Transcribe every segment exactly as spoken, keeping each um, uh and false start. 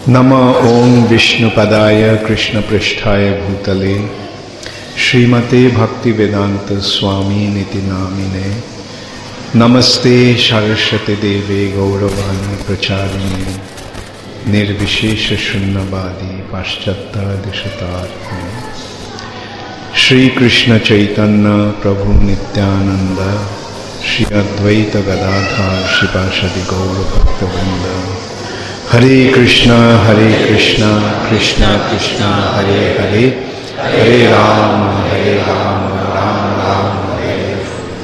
नमः ओं विष्णुपदाय कृष्णपृष्ठाय भूतले श्रीमते भक्तिवेदांत स्वामी निति नामिने नमस्ते सरस्वती देवे गौरवाणी प्रचारिणे निर्विशेष शून्यवादी पाश्चात्यादिशतार्थिने श्री कृष्ण चैतन्य प्रभु नित्यानंद श्री अद्वैत गदाधर श्रीपाशदि गौर भक्तवृंद। हरे कृष्णा हरे कृष्णा कृष्णा कृष्णा हरे हरे हरे राम हरे राम राम राम हरे हरे।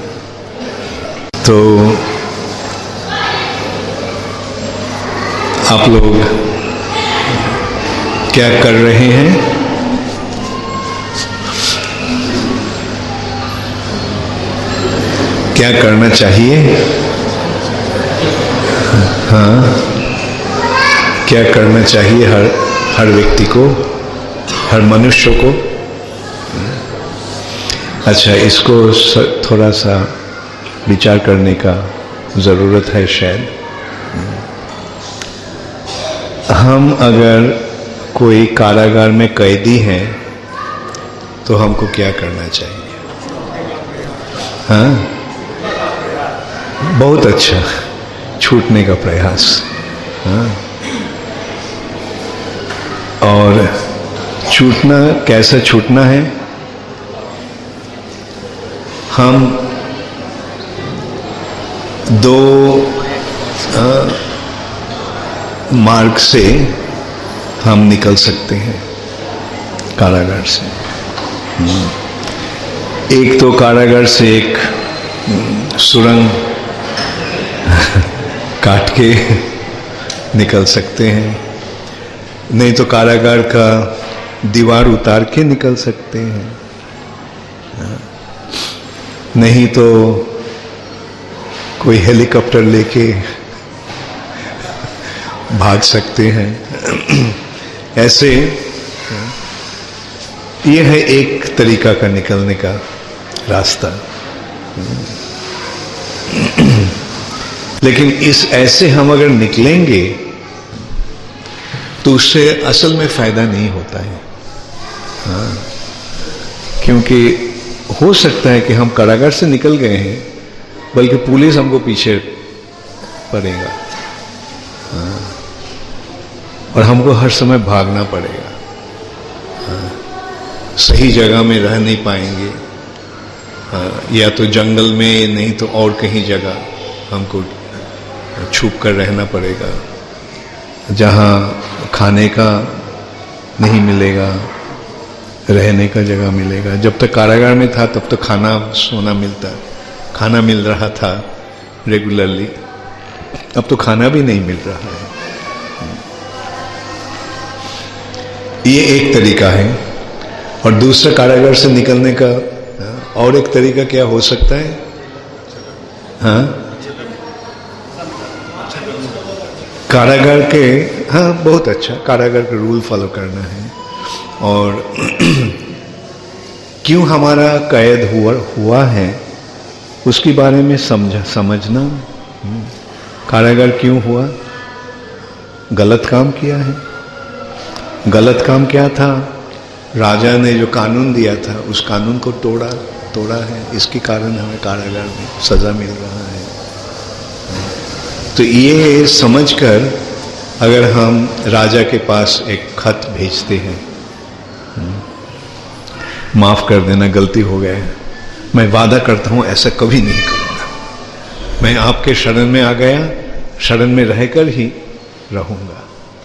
तो आप लोग क्या कर रहे हैं? क्या करना चाहिए? हाँ, क्या करना चाहिए हर हर व्यक्ति को, हर मनुष्य को? अच्छा, इसको थोड़ा सा विचार करने का ज़रूरत है शायद। हम अगर कोई कारागार में कैदी हैं तो हमको क्या करना चाहिए? हाँ, बहुत अच्छा, छूटने का प्रयास। हाँ, और छूटना कैसे छूटना है? हम दो आ, मार्ग से हम निकल सकते हैं कारागार से। एक तो कारागार से एक सुरंग काट के निकल सकते हैं, नहीं तो कारागार का दीवार उतार के निकल सकते हैं, नहीं तो कोई हेलीकॉप्टर लेके भाग सकते हैं। ऐसे ये है एक तरीका का निकलने का रास्ता। लेकिन इस ऐसे हम अगर निकलेंगे तो उससे असल में फायदा नहीं होता है। हाँ, क्योंकि हो सकता है कि हम कारागार से निकल गए हैं, बल्कि पुलिस हमको पीछे पड़ेगा। हाँ, और हमको हर समय भागना पड़ेगा। हाँ, सही जगह में रह नहीं पाएंगे। हाँ, या तो जंगल में, नहीं तो और कहीं जगह हमको छुप कर रहना पड़ेगा, जहाँ खाने का नहीं मिलेगा, रहने का जगह मिलेगा। जब तक कारागार में था तब तो खाना सोना मिलता, खाना मिल रहा था रेगुलरली। अब तो खाना भी नहीं मिल रहा है। ये एक तरीका है। और दूसरा कारागार से निकलने का और एक तरीका क्या हो सकता है? हाँ, कारागार के, हाँ बहुत अच्छा, कारागार का रूल फॉलो करना है। और क्यों हमारा कैद हुआ हुआ है उसके बारे में समझ समझना। कारागार क्यों हुआ? गलत काम किया है। गलत काम क्या था? राजा ने जो कानून दिया था उस कानून को तोड़ा तोड़ा है। इसके कारण हमें कारागार में सजा मिल रहा है। तो ये समझकर अगर हम राजा के पास एक खत भेजते हैं, माफ कर देना, गलती हो गया है, मैं वादा करता हूं ऐसा कभी नहीं करूंगा, मैं आपके शरण में आ गया, शरण में रहकर ही रहूंगा।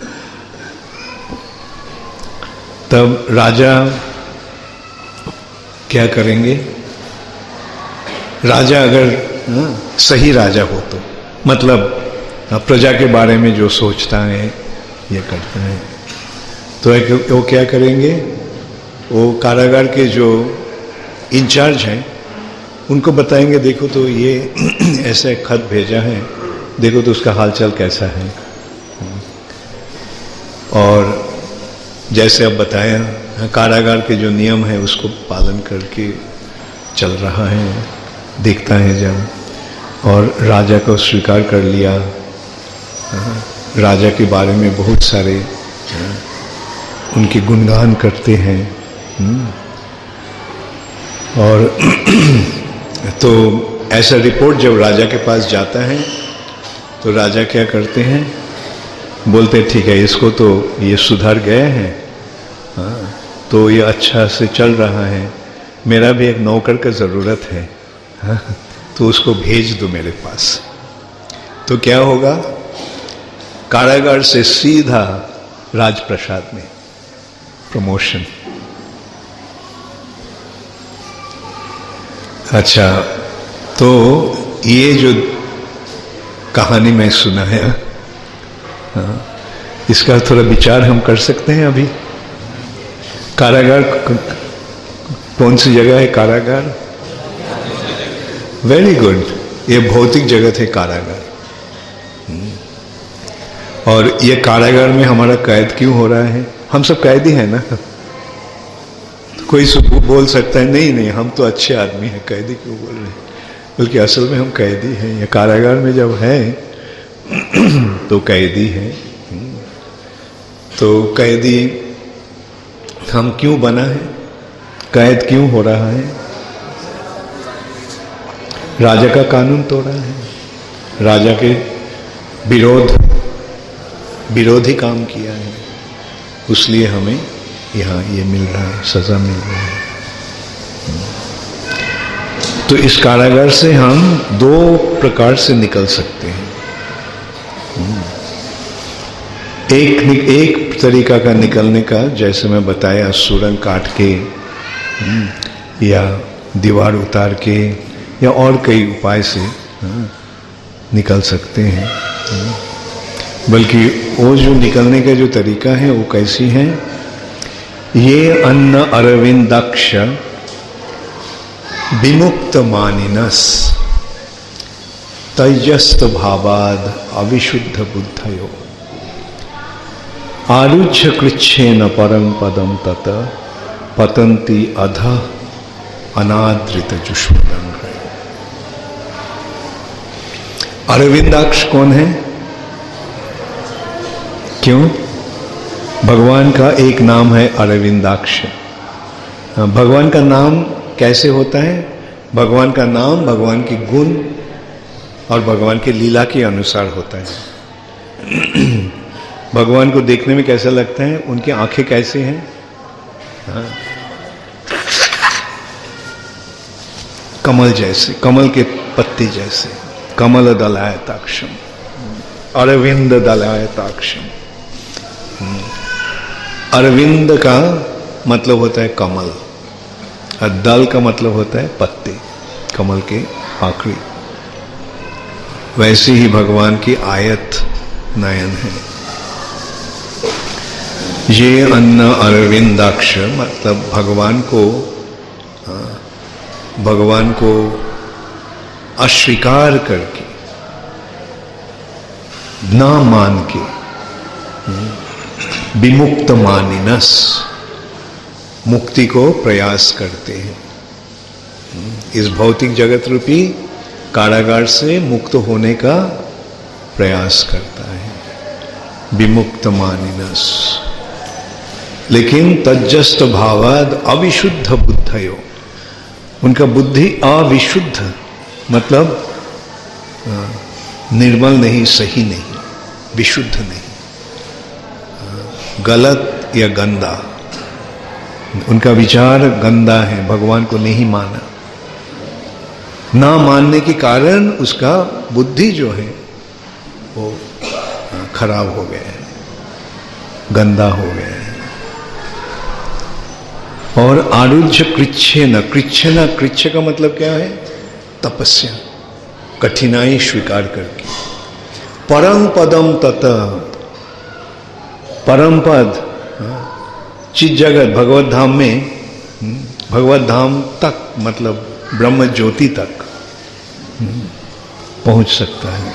तब राजा क्या करेंगे? राजा अगर हाँ, सही राजा हो तो, मतलब प्रजा के बारे में जो सोचता है ये करता है, तो एक वो क्या करेंगे? वो कारागार के जो इंचार्ज हैं उनको बताएंगे, देखो तो ये ऐसा खत भेजा है, देखो तो उसका हालचाल कैसा है। और जैसे अब बताया, कारागार के जो नियम है उसको पालन करके चल रहा है, देखता है जब, और राजा को स्वीकार कर लिया, राजा के बारे में बहुत सारे उनके गुणगान करते हैं। और तो ऐसा रिपोर्ट जब राजा के पास जाता है तो राजा क्या करते हैं, बोलते ठीक है इसको तो ये सुधर गए हैं, हाँ, तो ये अच्छा से चल रहा है, मेरा भी एक नौकर का ज़रूरत है, हाँ, तो उसको भेज दो मेरे पास। तो क्या होगा, कारागार से सीधा राजप्रसाद में प्रमोशन। अच्छा, तो ये जो कहानी मैं सुना है, हाँ, इसका थोड़ा विचार हम कर सकते हैं अभी। कारागार कौन सी जगह है? कारागार, वेरी गुड, ये भौतिक जगत है कारागार। और ये कारागार में हमारा कैद क्यों हो रहा है? हम सब कैदी हैं ना। कोई बोल सकता है नहीं नहीं हम तो अच्छे आदमी हैं, कैदी क्यों बोल रहे हैं, बल्कि असल में हम कैदी हैं। ये कारागार में जब है तो कैदी है। तो कैदी हम क्यों बना है, कैद क्यों हो रहा है? राजा का कानून तोड़ा है, राजा के विरोध विरोधी काम किया है, उसलिए हमें यहाँ ये मिल रहा है, सजा मिल रहा है। तो इस कारागार से हम दो प्रकार से निकल सकते हैं। एक एक तरीका का निकलने का, जैसे मैं बताया, सुरंग काट के या दीवार उतार के या और कई उपाय से निकल सकते हैं। बल्कि वो जो निकलने का जो तरीका है वो कैसी है, ये अन्न अरविंदक्ष विमुक्त मानिनस तैजस्त भावाद अविशुद्ध बुद्धयो आरुच्य कृच्छेन परम पदम तत पतंती अध अनादृत जुष्मदंग। अरविंदाक्ष कौन है? क्यों? भगवान का एक नाम है अरविंदाक्ष। भगवान का नाम कैसे होता है? भगवान का नाम भगवान की गुण और भगवान की लीला के अनुसार होता है। भगवान को देखने में कैसा लगता है? उनकी आंखें कैसे हैं? हाँ। कमल जैसे, कमल के पत्ते जैसे, कमल दलायताक्षम, अरविंद दलायताक्षम। अरविंद का मतलब होता है कमल, और दल का मतलब होता है पत्ते, कमल के आखिरी। वैसे ही भगवान की आयत नयन है। ये अन्न अरविंदाक्ष मतलब भगवान को भगवान को अस्वीकार करके, ना मान के, विमुक्त मानिनस, मुक्ति को प्रयास करते हैं। इस भौतिक जगत रूपी कारागार से मुक्त होने का प्रयास करता है, विमुक्त मानिनस। लेकिन तज्जस्त भावाद अविशुद्ध बुद्धयो, उनका बुद्धि अविशुद्ध मतलब निर्मल नहीं, सही नहीं, विशुद्ध नहीं, गलत या गंदा, उनका विचार गंदा है, भगवान को नहीं माना। ना मानने के कारण उसका बुद्धि जो है वो खराब हो गया है, गंदा हो गया है। और आरुज्य कृच्छेन, कृच्छेन, कृच्छ का मतलब क्या है? तपस्या, कठिनाई स्वीकार करके। परम पदम तत, परम पद चित जगत भगवत धाम में, भगवत धाम तक मतलब ब्रह्म ज्योति तक पहुंच सकता है।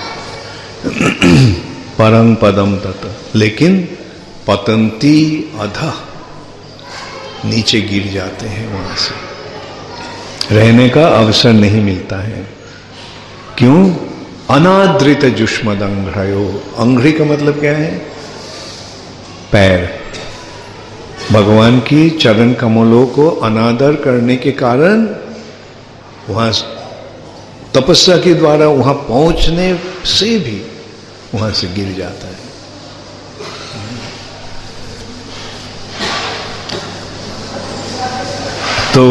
परम पदम तत, लेकिन पतंती अधः, नीचे गिर जाते हैं, वहां से रहने का अवसर नहीं मिलता है। क्यों? अनादृत जुष्मद अंघ्रयो, अंघ्री का मतलब क्या है? पैर। भगवान की चरण कमलों को अनादर करने के कारण वहां तपस्या के द्वारा वहां पहुंचने से भी वहां से गिर जाता है। तो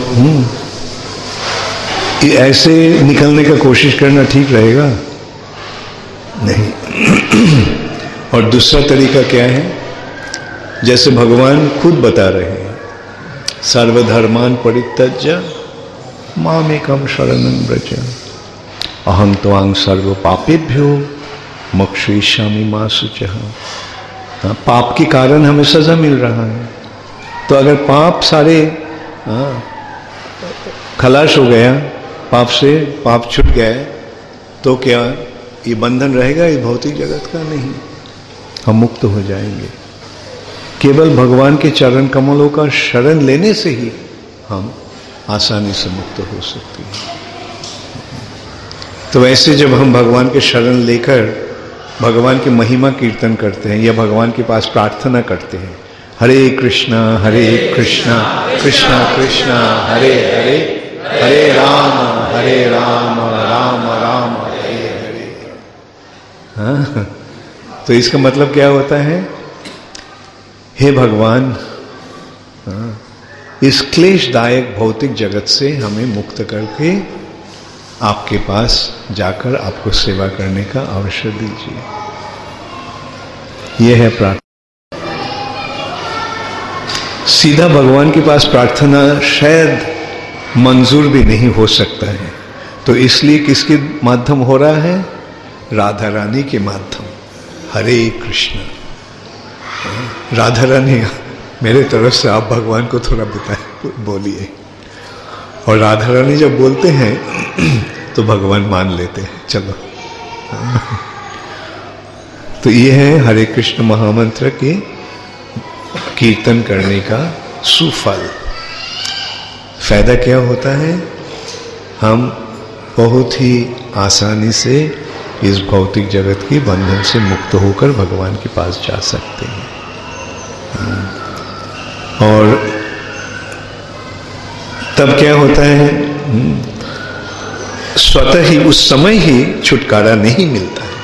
ये ऐसे निकलने का कोशिश करना ठीक रहेगा नहीं। और दूसरा तरीका क्या है, जैसे भगवान खुद बता रहे हैं, सर्वधर्मान परित्यज्य मामेकम शरणं व्रज अहं त्वां सर्व पापेभ्यो मोक्षयिष्यामि मा शुचः। पाप के कारण हमें सजा मिल रहा है, तो अगर पाप सारे हाँ, खलास हो गया, पाप से पाप छूट गया, तो क्या ये बंधन रहेगा इस भौतिक जगत का? नहीं, हम मुक्त हो जाएंगे। केवल भगवान के चरण कमलों का शरण लेने से ही हम आसानी से मुक्त हो सकते हैं। तो वैसे जब हम भगवान के शरण लेकर भगवान की महिमा कीर्तन करते हैं या भगवान के पास प्रार्थना करते हैं, हरे कृष्णा हरे कृष्णा कृष्णा कृष्णा हरे हरे, हरे राम हरे राम राम राम हरे हरे। हाँ, तो इसका मतलब क्या होता है? हे भगवान, हाँ, इस क्लेशदायक भौतिक जगत से हमें मुक्त करके आपके पास जाकर आपको सेवा करने का अवसर दीजिए। यह है प्रार्थना। सीधा भगवान के पास प्रार्थना शायद मंजूर भी नहीं हो सकता है, तो इसलिए किसके माध्यम हो रहा है? राधा रानी के माध्यम। हरे कृष्ण। राधा रानी, मेरे तरफ से आप भगवान को थोड़ा बताए, बोलिए। और राधा रानी जब बोलते हैं तो भगवान मान लेते हैं, चलो। तो ये है हरे कृष्ण महामंत्र के कीर्तन करने का सुफल। फायदा क्या होता है? हम बहुत ही आसानी से इस भौतिक जगत के बंधन से मुक्त होकर भगवान के पास जा सकते हैं। और तब क्या होता है? स्वतः ही उस समय ही छुटकारा नहीं मिलता है,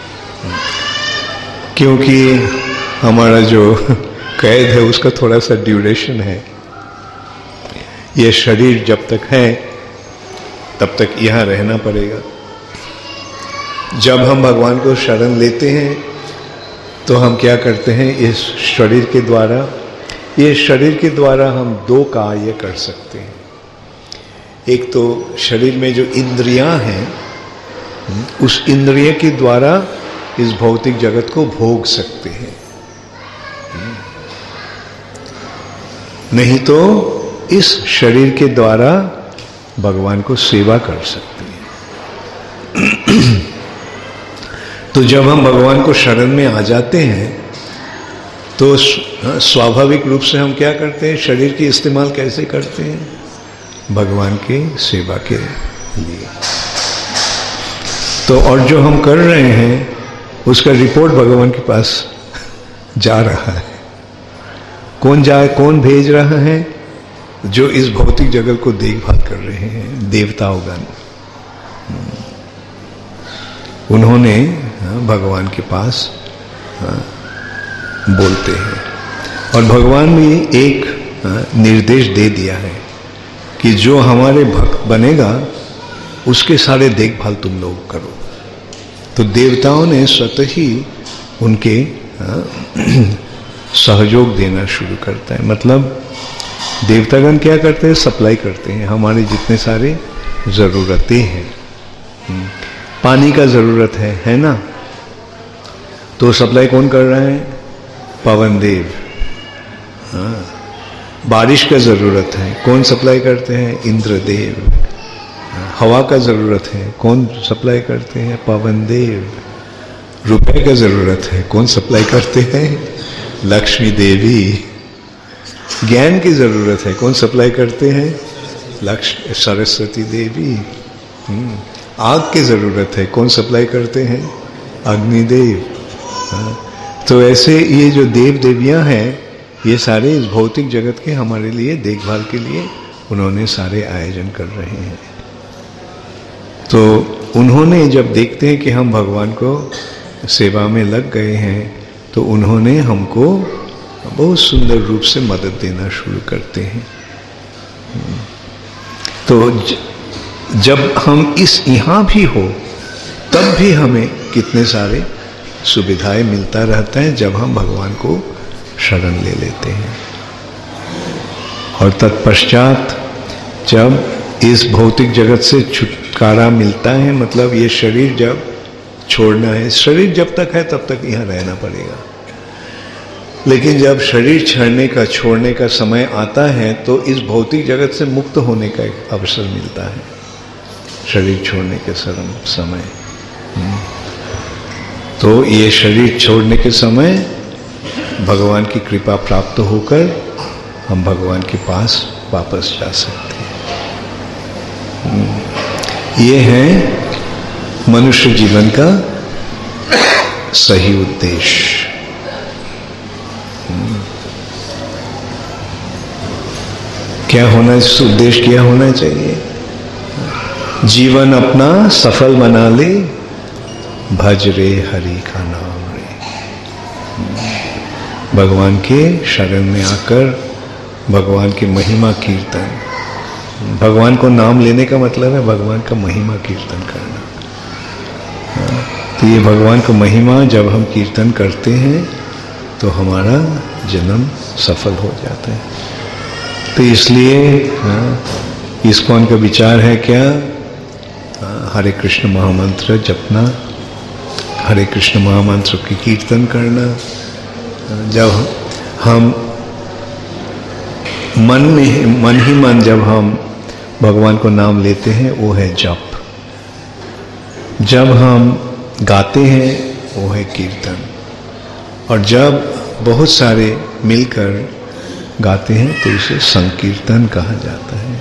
क्योंकि हमारा जो कैद है उसका थोड़ा सा ड्यूरेशन है। यह शरीर जब तक है तब तक यहां रहना पड़ेगा। जब हम भगवान को शरण लेते हैं तो हम क्या करते हैं? इस शरीर के द्वारा ये शरीर के द्वारा हम दो कार्य कर सकते हैं। एक तो शरीर में जो इंद्रियां हैं, उस इंद्रिय के द्वारा इस भौतिक जगत को भोग सकते हैं, नहीं तो इस शरीर के द्वारा भगवान को सेवा कर सकते हैं। तो जब हम भगवान को शरण में आ जाते हैं तो स्वाभाविक रूप से हम क्या करते हैं? शरीर की इस्तेमाल कैसे करते हैं? भगवान के सेवा के लिए। तो और जो हम कर रहे हैं उसका रिपोर्ट भगवान के पास जा रहा है। कौन जाए, कौन भेज रहा है? जो इस भौतिक जगत को देखभाल कर रहे हैं, देवताओगण। उन्होंने भगवान के पास बोलते हैं, और भगवान ने एक निर्देश दे दिया है कि जो हमारे भक्त बनेगा उसके सारे देखभाल तुम लोग करो। तो देवताओं ने स्वतः ही उनके सहयोग देना शुरू करता है। मतलब देवतागण क्या करते हैं? सप्लाई करते हैं हमारे जितने सारे ज़रूरतें हैं। पानी का ज़रूरत है है ना, तो सप्लाई कौन कर रहा है? पवन देव। हाँ, बारिश का ज़रूरत है, कौन सप्लाई करते हैं? इंद्रदेव। हवा का ज़रूरत है, कौन सप्लाई करते हैं? पवन देव। रुपए का ज़रूरत है, कौन सप्लाई करते हैं? लक्ष्मी देवी। ज्ञान की ज़रूरत है, कौन सप्लाई करते हैं? लक्ष्मी सरस्वती देवी। आग की ज़रूरत है, कौन सप्लाई करते हैं? अग्निदेव। तो ऐसे ये जो देव देवियां हैं, ये सारे इस भौतिक जगत के हमारे लिए देखभाल के लिए उन्होंने सारे आयोजन कर रहे हैं। तो उन्होंने जब देखते हैं कि हम भगवान को सेवा में लग गए हैं, तो उन्होंने हमको बहुत सुंदर रूप से मदद देना शुरू करते हैं। तो ज, जब हम इस यहाँ भी हो, तब भी हमें कितने सारे सुविधाएं मिलता रहता है जब हम भगवान को शरण ले लेते हैं। और तत्पश्चात जब इस भौतिक जगत से छुटकारा मिलता है, मतलब ये शरीर जब छोड़ना है, शरीर जब तक है तब तक यहाँ रहना पड़ेगा, लेकिन जब शरीर छोड़ने का छोड़ने का समय आता है तो इस भौतिक जगत से मुक्त होने का एक अवसर मिलता है, शरीर छोड़ने के समय। तो ये शरीर छोड़ने के समय भगवान की कृपा प्राप्त होकर हम भगवान के पास वापस जा सकते हैं। ये है मनुष्य जीवन का सही उद्देश्य। क्या होना, इस उद्देश्य क्या होना चाहिए? जीवन अपना सफल बना ले, भज रे हरि का नाम रे। भगवान के शरण में आकर भगवान की महिमा कीर्तन, भगवान को नाम लेने का मतलब है भगवान का महिमा कीर्तन करना। तो ये भगवान का महिमा जब हम कीर्तन करते हैं तो हमारा जन्म सफल हो जाता है। तो इसलिए इस्कॉन का विचार है क्या? हरे कृष्ण महामंत्र जपना, हरे कृष्ण महामंत्र की कीर्तन करना। जब हम मन में मन ही मन जब हम भगवान को नाम लेते हैं वो है जप। जब हम गाते हैं वो है कीर्तन। और जब बहुत सारे मिलकर गाते हैं तो इसे संकीर्तन कहा जाता है।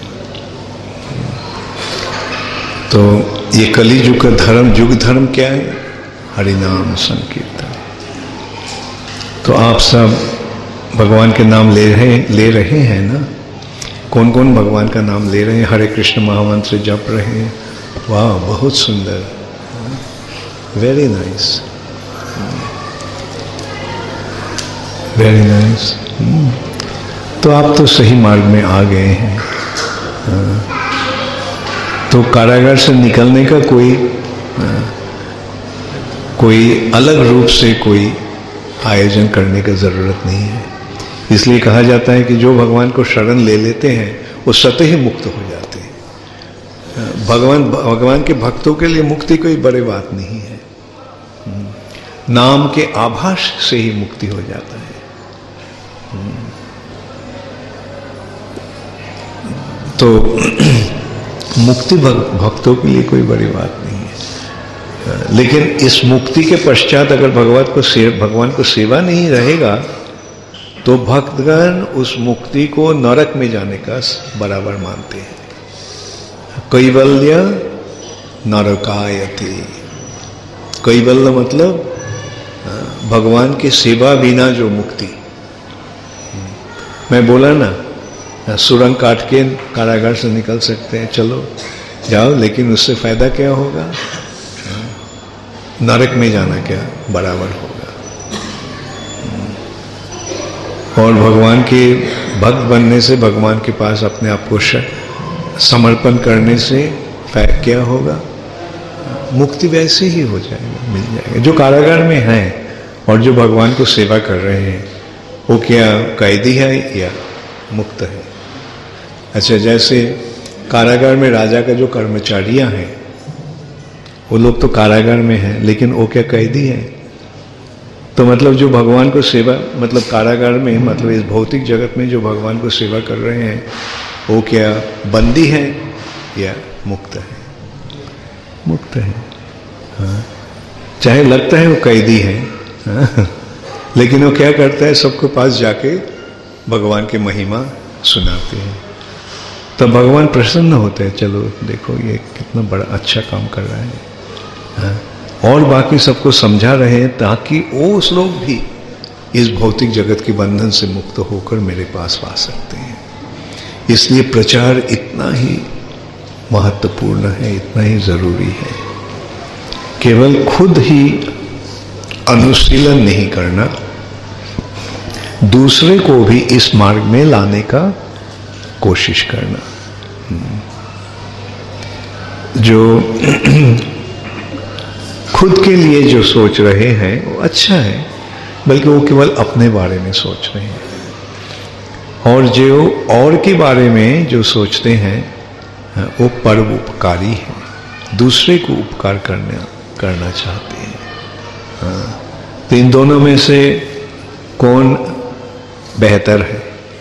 तो ये कलियुग का धर्म, युग धर्म क्या है? हरिनाम संकीर्तन। तो आप सब भगवान के नाम ले रहे ले रहे हैं ना? कौन कौन भगवान का नाम ले रहे हैं? हरे कृष्ण महामंत्र जप रहे हैं। वाह, बहुत सुंदर, वेरी नाइस, वेरी नाइस। तो आप तो सही मार्ग में आ गए हैं। तो कारागार से निकलने का कोई कोई अलग रूप से कोई आयोजन करने की जरूरत नहीं है। इसलिए कहा जाता है कि जो भगवान को शरण ले लेते हैं वो स्वतः ही मुक्त हो जाते हैं। भगवान भगवान के भक्तों के लिए मुक्ति कोई बड़ी बात नहीं है। नाम के आभास से ही मुक्ति हो जाता है। तो मुक्ति भक्तों के लिए कोई बड़ी बात नहीं है। लेकिन इस मुक्ति के पश्चात अगर भगवान को भगवान को सेवा नहीं रहेगा तो भक्तगण उस मुक्ति को नरक में जाने का बराबर मानते हैं। कैवल्य नरकायते। कैवल्य मतलब भगवान की सेवा बिना जो मुक्ति। मैं बोला ना, सुरंग काट के कारागार से निकल सकते हैं, चलो जाओ, लेकिन उससे फायदा क्या होगा? नरक में जाना क्या बराबर होगा। और भगवान के भक्त बनने से, भगवान के पास अपने आप को समर्पण करने से क्या होगा? मुक्ति वैसे ही हो जाएगा, मिल जाएगा। जो कारागार में हैं और जो भगवान को सेवा कर रहे हैं वो क्या कैदी है या मुक्त है? अच्छा, जैसे कारागार में राजा का जो कर्मचारियां हैं वो लोग तो कारागार में हैं, लेकिन वो क्या कैदी हैं? तो मतलब जो भगवान को सेवा, मतलब कारागार में, मतलब इस भौतिक जगत में जो भगवान को सेवा कर रहे हैं वो क्या बंदी है या मुक्त है? मुक्त है। हाँ, चाहे लगता है वो कैदी है, हाँ, लेकिन वो क्या करता है? सबके पास जाके भगवान की महिमा सुनाते हैं। तो भगवान प्रसन्न होते हैं, चलो देखो ये कितना बड़ा अच्छा काम कर रहा है। हाँ, और बाकी सबको समझा रहे हैं ताकि वो उस लोग भी इस भौतिक जगत के बंधन से मुक्त होकर मेरे पास आ सकते हैं। इसलिए प्रचार इतना ही महत्वपूर्ण है, इतना ही जरूरी है। केवल खुद ही अनुशीलन नहीं करना, दूसरे को भी इस मार्ग में लाने का कोशिश करना। जो खुद के लिए जो सोच रहे हैं वो अच्छा है, बल्कि वो केवल अपने बारे में सोच रहे हैं, और जो और के बारे में जो सोचते हैं वो परोपकारी है, दूसरे को उपकार करना करना चाहते हैं। हाँ, तो इन दोनों में से कौन बेहतर है?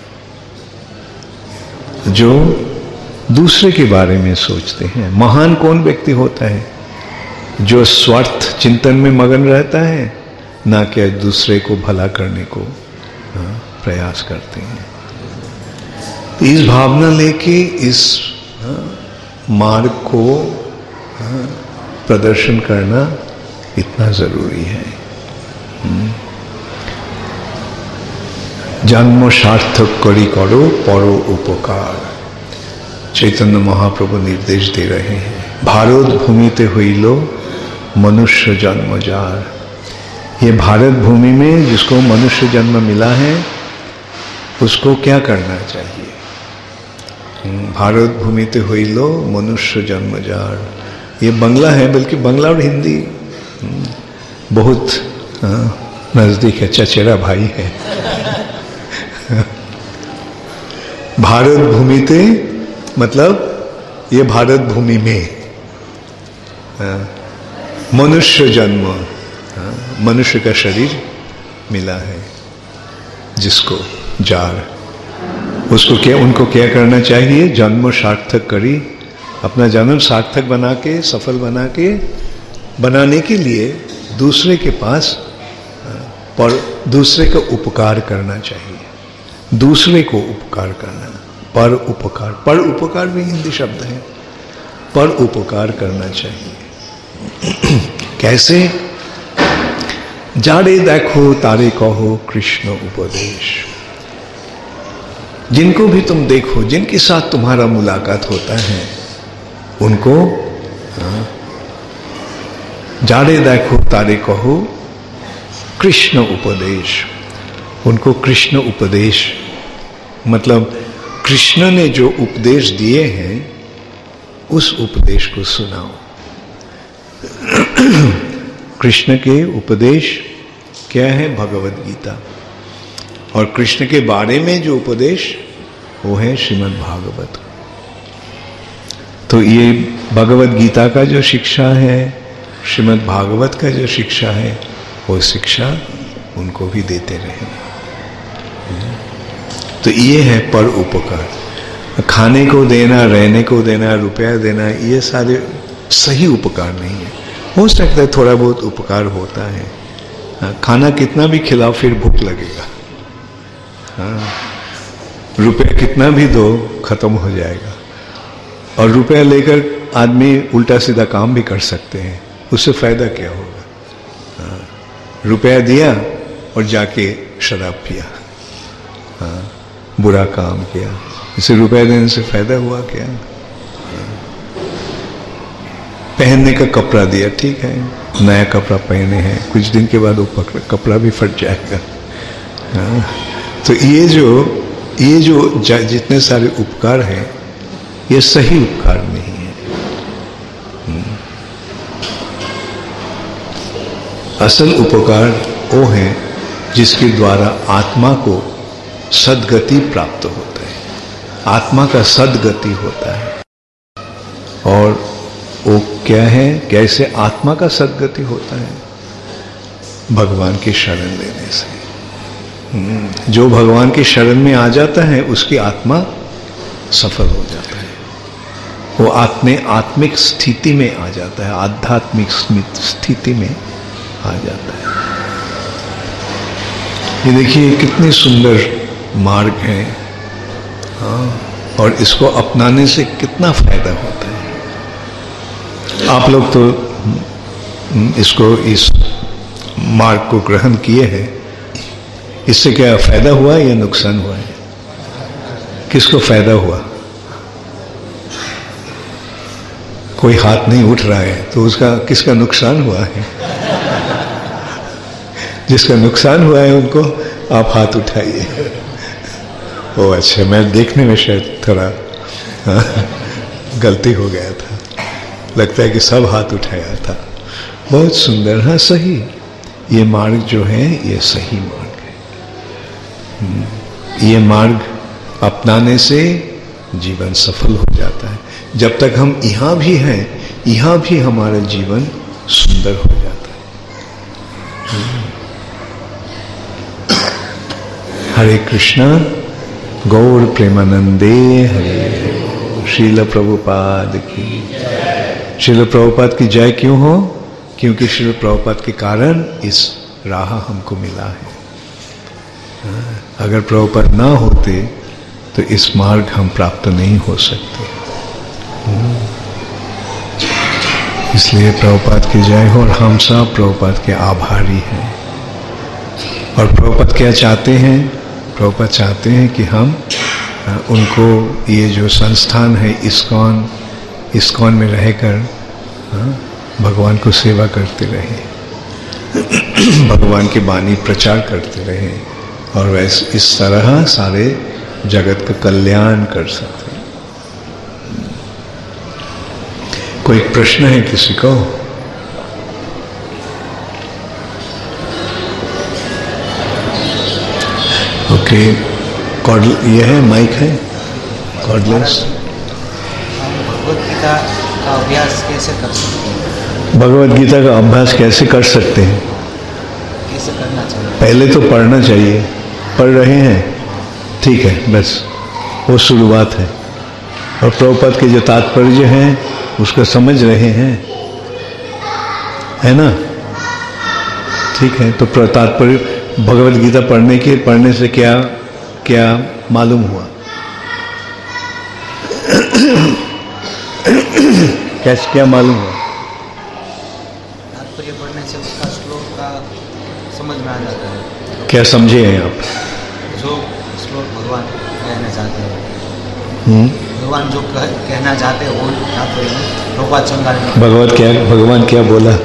जो दूसरे के बारे में सोचते हैं। महान कौन व्यक्ति होता है? जो स्वार्थ चिंतन में मगन रहता है, ना कि दूसरे को भला करने को हाँ, प्रयास करते हैं। तो इस भावना लेके इस हाँ, मार्ग को हाँ, प्रदर्शन करना इतना जरूरी है। जन्म सार्थक करी करो परो उपकार, चैतन्य महाप्रभु निर्देश दे रहे हैं। भारत भूमिते हुईलो मनुष्य जन्म जार। ये भारत भूमि में जिसको मनुष्य जन्म मिला है उसको क्या करना चाहिए? भारत भूमिते हुईलो मनुष्य जन्म जार। ये बंगला है, बल्कि बंगला और हिंदी बहुत नजदीक है, चचेरा भाई है। भारत भूमिते मतलब ये भारत भूमि में मनुष्य जन्म, मनुष्य का शरीर मिला है जिसको जार, उसको क्या उनको क्या करना चाहिए? जन्म सार्थक करी, अपना जन्म सार्थक बना के, सफल बना के, बनाने के लिए दूसरे के पास पर दूसरे का उपकार करना चाहिए। दूसरे को उपकार करना, पर उपकार, पर उपकार भी हिंदी शब्द है, पर उपकार करना चाहिए। कैसे? जाड़े देखो तारे कहो कृष्ण उपदेश। जिनको भी तुम देखो, जिनके साथ तुम्हारा मुलाकात होता है, उनको जाड़े देखो तारे कहो कृष्ण उपदेश। उनको कृष्ण उपदेश मतलब कृष्ण ने जो उपदेश दिए हैं उस उपदेश को सुनाओ। कृष्ण के उपदेश क्या है? भगवद गीता। और कृष्ण के बारे में जो उपदेश वो है श्रीमद् भागवत। तो ये भगवद गीता का जो शिक्षा है, श्रीमद् भागवत का जो शिक्षा है, वो शिक्षा उनको भी देते रहे। तो ये है पर उपकार। खाने को देना, रहने को देना, रुपया देना, ये सारे सही उपकार नहीं है। हो सकता है थोड़ा बहुत उपकार होता है, खाना कितना भी खिलाओ फिर भूख लगेगा, हाँ, रुपया कितना भी दो खत्म हो जाएगा। और रुपया लेकर आदमी उल्टा सीधा काम भी कर सकते हैं, उससे फायदा क्या होगा? हाँ, रुपया दिया और जाके शराब पिया, हाँ, बुरा काम किया, इसे रुपया देने से फायदा हुआ क्या? पहनने का कपड़ा दिया, ठीक है, नया कपड़ा पहने हैं, कुछ दिन के बाद वो कपड़ा भी फट जाएगा। हाँ, तो ये जो ये जो जितने सारे उपकार हैं ये सही उपकार नहीं है। असल उपकार वो है जिसके द्वारा आत्मा को सद्गति प्राप्त होता है, आत्मा का सद्गति होता है। और वो क्या है? कैसे आत्मा का सद्गति होता है? भगवान की शरण लेने से। जो भगवान की शरण में आ जाता है उसकी आत्मा सफल हो जाता है, वो अपने आत्मिक स्थिति में आ जाता है, आध्यात्मिक स्थिति में आ जाता है। ये देखिए कितनी सुंदर मार्ग है, हाँ, और इसको अपनाने से कितना फायदा होता है। आप लोग तो इसको, इस मार्ग को ग्रहण किए हैं, इससे क्या फायदा हुआ या नुकसान हुआ है? किसको फायदा हुआ? कोई हाथ नहीं उठ रहा है तो उसका किसका नुकसान हुआ है? जिसका नुकसान हुआ है उनको आप हाथ उठाइए। ओ अच्छा, मैं देखने में शायद थोड़ा गलती हो गया था, लगता है कि सब हाथ उठाया था। बहुत सुंदर, हाँ सही, ये मार्ग जो है ये सही मार्ग है। ये मार्ग अपनाने से जीवन सफल हो जाता है। जब तक हम यहाँ भी हैं, यहाँ भी हमारा जीवन सुंदर हो जाता है। हरे कृष्णा, गौर प्रेमानंदे हरे। श्रील प्रभुपाद की, श्रील प्रभुपाद की जय क्यों हो? क्योंकि श्रील प्रभुपाद के कारण इस राह हमको मिला है। अगर प्रभुपाद ना होते तो इस मार्ग हम प्राप्त नहीं हो सकते। इसलिए प्रभुपाद की जय हो। और हम सब प्रभुपाद के आभारी हैं। और प्रभुपाद क्या चाहते हैं? प्रभुपाद चाहते हैं कि हम उनको ये जो संस्थान है इस्कॉन, इस्कॉन में रहकर भगवान को सेवा करते रहे, भगवान की वाणी प्रचार करते रहे और वैसे इस तरह सारे जगत का कल्याण कर सकते। कोई प्रश्न है किसी को? ओके, कॉर्ड ये है, माइक है, कॉर्डलेस। भगवत गीता का अभ्यास कैसे कर सकते हैं? भगवत गीता का अभ्यास कैसे कर सकते हैं? कैसे करना चाहिए? पहले तो पढ़ना चाहिए। पढ़ रहे हैं, ठीक है, बस वो शुरुआत है। और प्रभुपाद के जो तात्पर्य हैं उसको समझ रहे हैं, है ना? ठीक है, तो तात्पर्य भगवत गीता पढ़ने के पढ़ने से क्या क्या मालूम हुआ? कैसे क्या मालूम हुआ? तात्पर्य पढ़ने से उसका श्लोक का समझ में आ जाता है। क्या समझे हैं आप? जो श्लोक भगवान कहना चाहते हैं, हम्म भगवान जो कह, कहना चाहते हैं वो तात्पर्य प्रभुपाद समझा। भगवत क्या भगवान क्या बोला?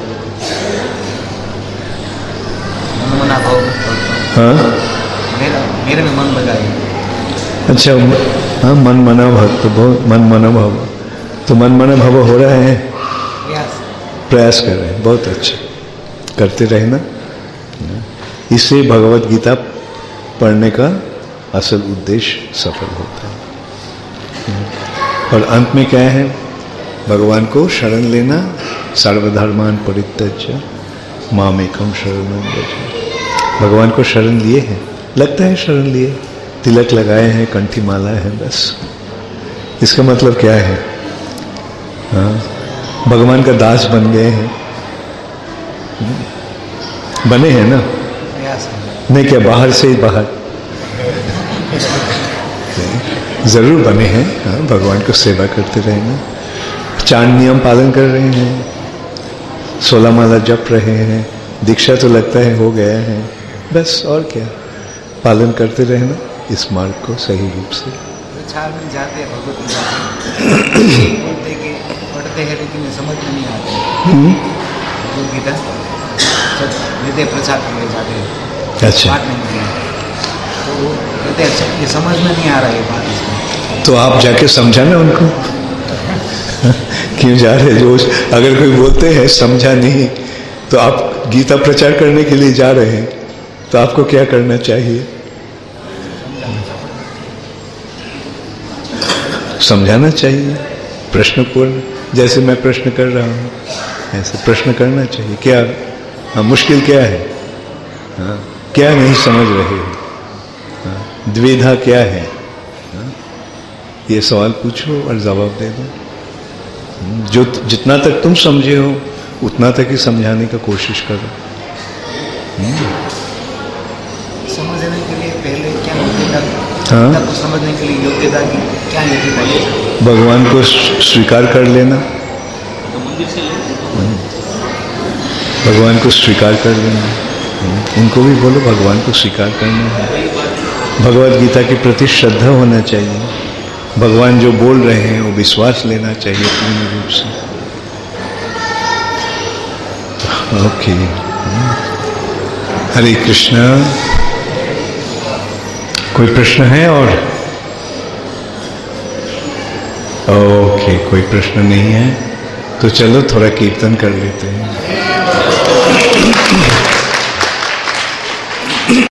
मना भाव, हाँ, मेरा मेरे में मन लगाए। अच्छा, हाँ, मन मना भक्त, बहुत मन मना भाव, तो मन मना भाव हो रहा है, प्रयास प्रयास कर रहे हैं, बहुत अच्छा, करते रहे ना। इससे भगवत गीता पढ़ने का असल उद्देश्य सफल होता है। और अंत में क्या है? भगवान को शरण लेना। सर्वधर्मान परित्यज्य मामेकम शरणं व्रज। भगवान को शरण लिए हैं, लगता है शरण लिए, तिलक लगाए हैं, कंठी माला है, बस। इसका मतलब क्या है? हाँ, भगवान का दास बन गए हैं, बने हैं ना? प्रयास नहीं क्या बाहर से ही बाहर जरूर बने हैं। हाँ, भगवान को सेवा करते रहे ना, चार नियम पालन कर रहे हैं, सोलह माला जप रहे हैं, दीक्षा तो लगता है हो गया है, बस। और क्या, पालन करते रहना इस मार्ग को सही रूप से। प्रचार में जाते हैं, भगवत गीता पढ़ते के पढ़ते हैं लेकिन समझ में नहीं आते। भगवत गीता हृदय प्रचार करने जाते हैं, अच्छा, पाठ नहीं किया तो वो कहते हैं ये समझ में नहीं आ रहा है बात इसमें। तो आप जाके समझाना उनको। क्यों जा रहे रोज? अगर कोई बोलते हैं समझा नहीं, तो आप गीता प्रचार करने के लिए जा रहे हैं, तो आपको क्या करना चाहिए? समझाना चाहिए, प्रश्नपूर्ण, जैसे मैं प्रश्न कर रहा हूँ ऐसे प्रश्न करना चाहिए। क्या हाँ, मुश्किल क्या है? हाँ, क्या नहीं समझ रहे हो? हाँ, द्विधा क्या है? हाँ, ये सवाल पूछो और जवाब दे दो। जो जितना तक तुम समझे हो उतना तक ही समझाने का कोशिश करो। समझने के लिए पहले क्या योग्यता? हाँ, को समझने के लिए योग्यता की क्या योग्यता है? भगवान को स्वीकार कर लेना, भगवान को स्वीकार कर लेना, इनको भी बोलो भगवान को स्वीकार करना है, भगवत गीता के प्रति श्रद्धा होना चाहिए, भगवान जो बोल रहे हैं वो विश्वास लेना चाहिए पूर्ण रूप से। ओके, हरे कृष्णा। कोई प्रश्न है? और ओके, कोई प्रश्न नहीं है तो चलो थोड़ा कीर्तन कर लेते हैं।